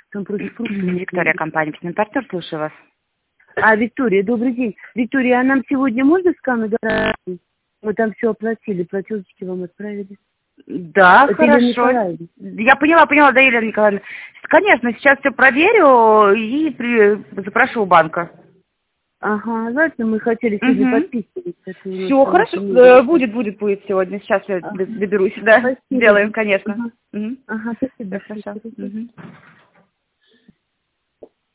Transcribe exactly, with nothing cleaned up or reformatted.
Там против фруктов. Виктория, компания «Партнер», слушаю вас. А, Виктория, добрый день. Виктория, а нам сегодня можно сканы гарантии? Мы там все оплатили, платежечки вам отправили. Да, Это хорошо. Я поняла, поняла, да, Елена Николаевна. Конечно, сейчас все проверю и при... запрошу у банка. Ага, знаете, мы хотели сегодня Угу. подписываться. Все, хорошо. Э, будет, будет, будет сегодня. Сейчас я Ага. доберусь, да. Спасибо. Сделаем, конечно. Ага, Угу. ага, спасибо. Хорошо. Угу.